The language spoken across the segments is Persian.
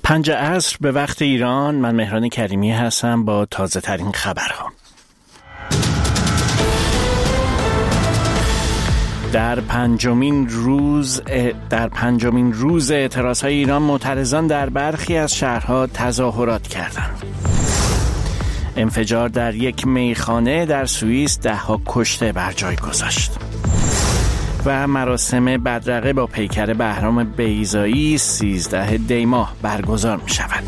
5 عصر به وقت ایران. من مهران کریمی هستم با تازه ترین خبرها. در پنجمین روز اعتراضهای ایران معترضان در برخی از شهرها تظاهرات کردند. انفجار در یک میخانه در سوئیس 10 کشته بر جای گذاشت. و مراسم بدرقه با پیکر بهرام بیضایی 13 دی ماه برگزار می شود.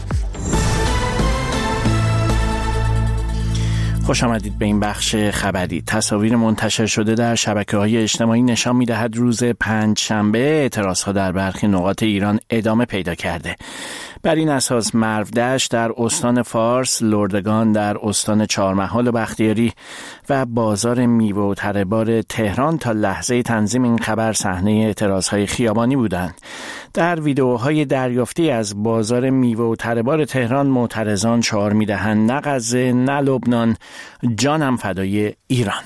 خوش آمدید به این بخش خبری. تصاویر منتشر شده در شبکه‌های اجتماعی نشان می‌دهد روز پنجشنبه اعتراضها در برخی نقاط ایران ادامه پیدا کرده. بر این اساس مرودشت در استان فارس، لردگان در استان چهارمحال و بختیاری و بازار میوه و تره‌بار تهران تا لحظه تنظیم این خبر صحنه اعتراضهای خیابانی بودند. در ویدئوهای دریافتی از بازار میوه و تره‌بار تهران معترضان شعار می‌دهند نه غزه نه لبنان، جانم فدای ایران.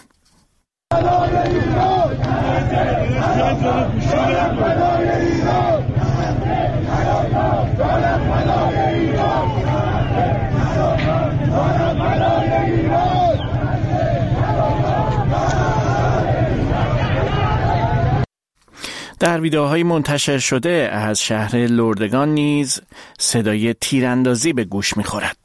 در ویدئوهای منتشر شده از شهر لردگان نیز صدای تیراندازی به گوش می‌خورد.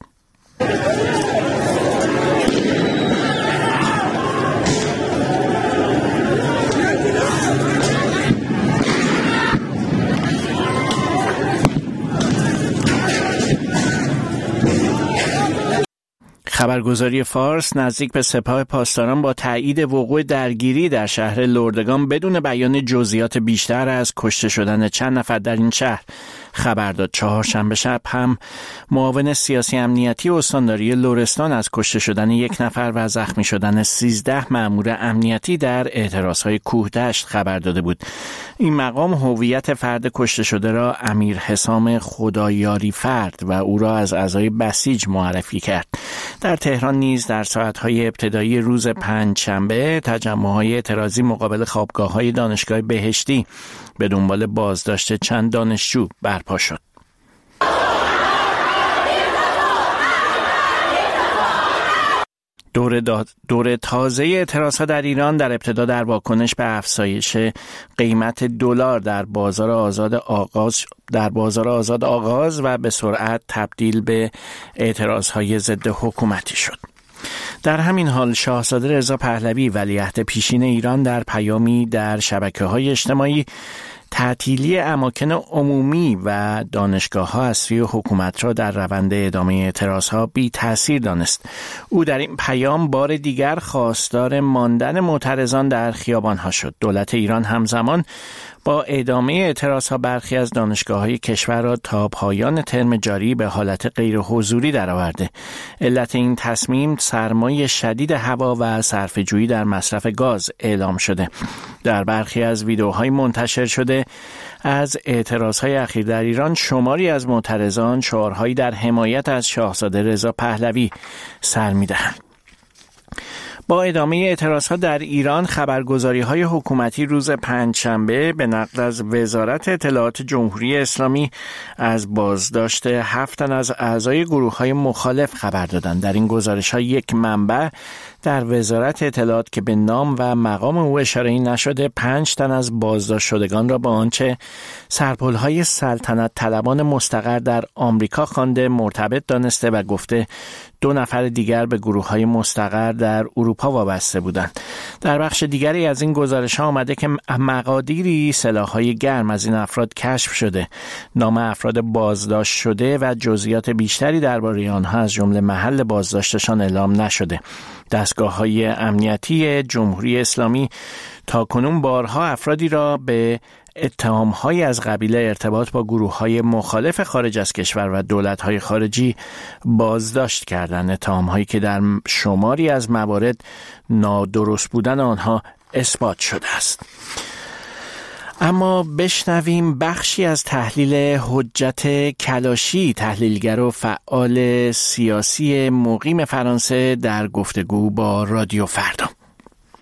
خبرگزاری فارس نزدیک به سپاه پاسداران با تایید وقوع درگیری در شهر لردگان بدون بیان جزئیات بیشتر از کشته شدن چند نفر در این شهر خبر داد. چهارشنبه شب هم معاون سیاسی امنیتی استانداری لرستان از کشته شدن 1 نفر و زخمی شدن 13 مأمور امنیتی در اعتراضهای کوهدشت خبر داده بود. این مقام هویت فرد کشته شده را امیر حسام خدایاری فرد و او را از اعضای بسیج معرفی کرد. در تهران نیز در ساعت‌های ابتدایی روز پنجشنبه تجمع‌های اعتراضی مقابل خوابگاه‌های دانشگاه بهشتی به دنبال بازداشت چند دانشجو برپا شد. دور تازه اعتراضها در ایران در ابتدا در واکنش به افزایش قیمت دلار در بازار آزاد آغاز و به سرعت تبدیل به اعتراضهای ضد حکومتی شد. در همین حال شاهزاده رضا پهلوی ولیعهد پیشین ایران در پیامی در شبکه‌های اجتماعی تعطیلی اماکن عمومی و دانشگاه‌ها از سوی حکومت را در روند ادامه اعتراضها بی تأثیر دانست. او در این پیام بار دیگر خواستار ماندن معترضان در خیابان‌ها شد. دولت ایران همزمان با ادامه اعتراضها برخی از دانشگاه‌های کشور را تا پایان ترم جاری به حالت غیر حضوری درآورده. علت این تصمیم سرمای شدید هوا و صرفه‌جویی در مصرف گاز اعلام شده. در برخی از ویدئوهای منتشر شده از اعتراضهای اخیر در ایران شماری از معترضان شعارهایی در حمایت از شاهزاده رضا پهلوی سر می‌دهند. با ادامه اعتراضها در ایران خبرگزاری‌های حکومتی روز پنجشنبه به نقل از وزارت اطلاعات جمهوری اسلامی از بازداشت 7 تن از اعضای گروه‌های مخالف خبر دادند. در این گزارش‌ها یک منبع در وزارت اطلاعات که به نام و مقام او اشاره‌ای نشده 5 تن از بازداشت شدگان را به آنچه سرپل‌های سلطنت طلبان مستقر در آمریکا خوانده مرتبط دانسته و گفته 2 نفر دیگر به گروه‌های مستقر در اروپا وابسته بودند. در بخش دیگری از این گزارش‌ها آمده که مقادیری سلاح‌های گرم از این افراد کشف شده. نام افراد بازداشت شده و جزئیات بیشتری درباره آنها از جمله محل بازداشتشان اعلام نشده. دستگاه‌های امنیتی جمهوری اسلامی تاکنون بارها افرادی را به اتهام‌های از قبیل ارتباط با گروه‌های مخالف خارج از کشور و دولت‌های خارجی بازداشت کردند. اتهام‌هایی که در شماری از موارد نادرست بودن آنها اثبات شده است. اما بشنویم بخشی از تحلیل حجت کلاشی، تحلیلگر و فعال سیاسی مقیم فرانسه در گفتگو با رادیو فردا.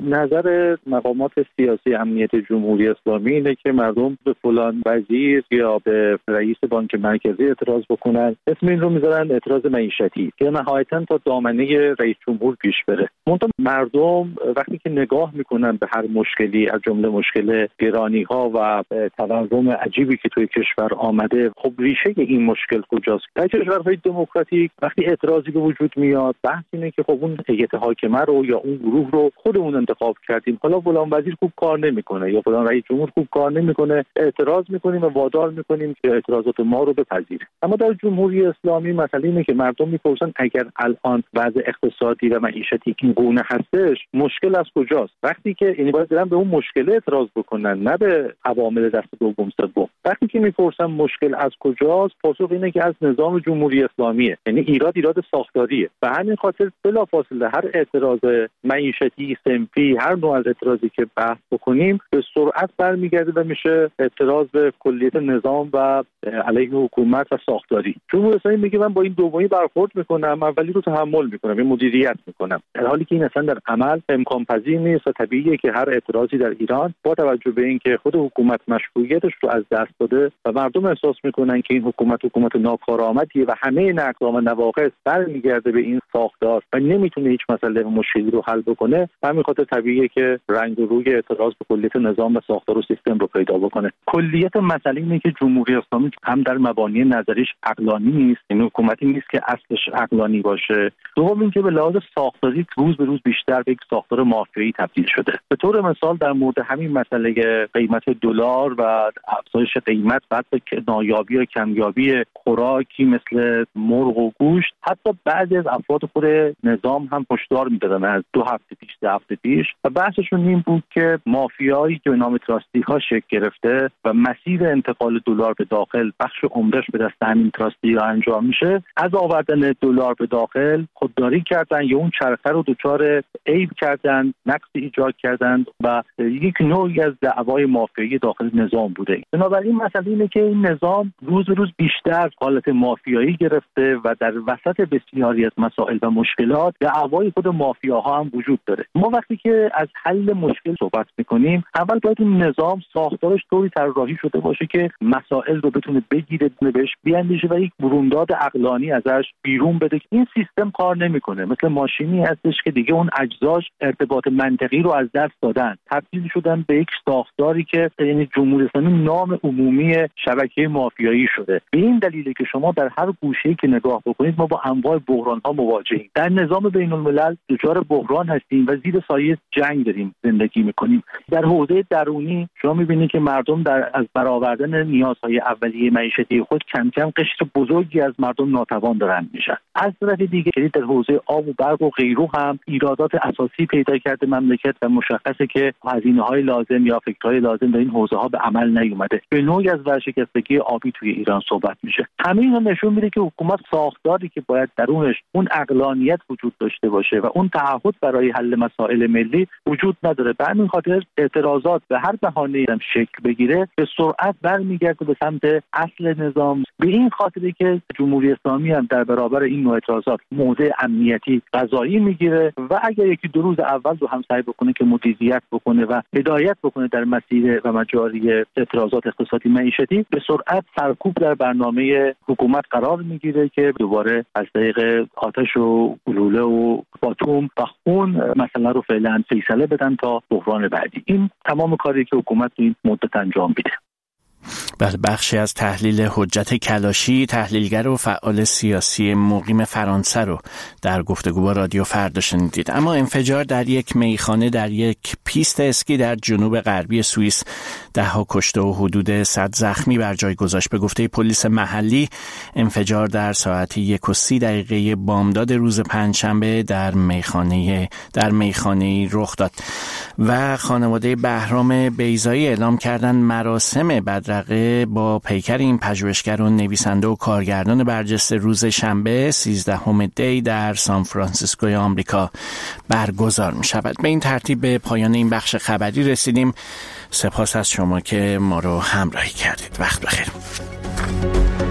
نظر مقامات سیاسی امنیت جمهوری اسلامی اینه که مردم به فلان وزیر یا به رئیس بانک مرکزی اعتراض بکنن، اسم این رو میذارن اعتراض معیشتی که نهایتاً تا دامنه رئیس جمهور پیش بره. منتها مردم وقتی که نگاه میکنن به هر مشکلی، از جمله مشکل گرانی‌ها و تورم عجیبی که توی کشور آمده، خب ریشه این مشکل کجاست؟ در کشورهای دموکراتیک وقتی اعتراضی به وجود میاد، بحث اینه که خب اون هیئت حاکمه رو یا اون گروه رو خودمون انتخاب کردیم، حالا فلان وزیر خوب کار نمیکنه یا فلان رئیس جمهور خوب کار نمیکنه، اعتراض میکنیم و وادار میکنیم که اعتراضات ما رو بپذیره. اما در جمهوری اسلامی مسئله اینه که مردم میپرسن اگر الان وضع اقتصادی و معیشتی این گونه هستش، مشکل از کجاست؟ وقتی که یعنی باید برن به اون مشکل اعتراض بکنن، نه به عوامل دست دوم سوم. وقتی که میپرسن مشکل از کجاست، پاسخ اینه که از نظام جمهوری اسلامیه، یعنی ایراد ساختاریه. و همین خاطر بلافاصله هر اعتراض معیشتی، صنفی، هر نوع از اعتراضی که بحث بکنیم به سرعت برمیگرده و میشه اعتراض به کلیت نظام و علیه حکومت و ساختاری. جمهوری اسلامی میگه من با این دومی برخورد میکنم، اولی رو تحمل میکنم، این مدیریت میکنم، در حالی که این اصلا در عمل امکان پذیر نیست و طبیعیه که هر اعتراضی در ایران با توجه به اینکه خود حکومت مشروعیتش رو از دست داده و مردم احساس میکنن که این حکومت ناکارآمدیه و همه نقض‌ها و نواقص برمیگرده به این ساختار و نمیتونه هیچ مسئله مشکلی رو حل بکنه، همین خاطر طبیعیه که رنگ و روی اعتراض به کلیت نظام و ساختار و سیستم رو پیدا بکنه. کلیت مسئله اینه که جمهوری اسلامی هم در مبانی نظریش عقلانی نیست، این حکومتی نیست که اصلش عقلانی باشه. دوم اینکه به لحاظ ساختاری روز به روز بیشتر به یک ساختار مافیایی تبدیل شده. به طور مثال در مورد همین مسئله قیمت دلار و افزایش قیمت و حتی نایابی و کمیابی خوراکی مثل مرغ و گوشت، حتی بعضی از افراد خود نظام هم هشدار میدادن از 2 هفته پیش 3 هفته پیش و بحثشون این بود که مافیایی که به نام تراستی ها شکل گرفته و مسیر انتقال دلار به داخل بخش عمدهش به دست همین تراستی ها انجام میشه، از آوردن دلار به داخل خودداری کردن یا اون چرخه رو دچار عیب کردن، نقص ایجاد کردن و یک نوعی از دعوای مافیایی داخل نظام بوده. بنابراین مسئله اینه که این نظام روز به روز بیشتر حالت مافیایی گرفته و در وسط بسیاری از مسائل و مشکلات دعوای خود مافیاها هم وجود داره. ما وقتی که از حل مشکل صحبت میکنیم، اول باید این نظام ساختارش طوری طراحی شده باشه که مسائل رو بتونه بگیره، بهش بیاندیشه و یک برونداد عقلانی ازش بیرون بده. این سیستم کار نمیکنه، مثل ماشینی هستش که دیگه اون اجزاش ارتباط منطقی رو از دست دادن، تبدیل شدن به یک ساختاری که یعنی جمهوری اسلامی نام عمومی شبکه مافیایی شده. به این دلیله که شما در هر گوشه‌ای که نگاه بکنید ما با انواع بحران‌ها مواجهیم. در نظام بین‌الملل دچار بحران هستیم و زیر سایه جنگ داریم زندگی می‌کنیم. در حوزه درونی شما می‌بینید که مردم از برآوردن نیازهای اولیه معیشتی خود کم کم قشر بزرگی از مردم ناتوان دارن میشن. از طرف دیگه در حوزه آب و برق و غیره هم ایرادات اساسی پیدا کرده مملکت و مشخصه که هزینه‌های لازم یا فکرهای لازم در این حوزه‌ها به عمل نیومده. به نوعی از ورشکستگی آبی توی ایران صحبت میشه. همین اینا نشون میده که حکومت ساختاری که باید درونش اون عقلانیت وجود داشته باشه و اون تعهد برای حل مسائل ملی وجود نداره. به همین خاطر اعتراضات به هر بهانه‌ای هم شکل بگیره به سرعت برمیگرده به سمت اصل نظام. به این خاطره که جمهوری اسلامی هم در برابر این نوع اعتراضات موضع امنیتی قضایی میگیره و اگر یکی 2 روز اول رو هم سعی بکنه که مدیریت بکنه و هدایت بکنه در مسیر و مجاری اعتراضات اقتصادی معیشتی، به سرعت سرکوب در برنامه حکومت قرار میگیره که دوباره از طریق آتش و گلوله و باتوم و خون مسئله رو فعلا فیصله بدن تا بحران بعدی. این تمام کاری که حکومت این مدت انجام میده. بله، بخشی از تحلیل حجت کلاشی، تحلیلگر و فعال سیاسی مقیم فرانسه رو در گفتگو با رادیو فردا شنیدید. اما انفجار در یک میخانه در یک پیست اسکی در جنوب غربی سوئیس 10 کشته و حدود 100 زخمی بر جای گذاشت. به گفته پلیس محلی انفجار در ساعت 1:30 بامداد روز پنجشنبه در میخانه رخ داد و خانواده بهرام بیضایی اعلام کردند مراسم بدرقه با پیکر این پژوهشگر و نویسنده و کارگردان برجسته روز شنبه 13 دی در سان فرانسیسکوی آمریکا برگزار می شود. به این ترتیب به پایان این بخش خبری رسیدیم. سپاس از شما که ما رو همراهی کردید. وقت بخیر.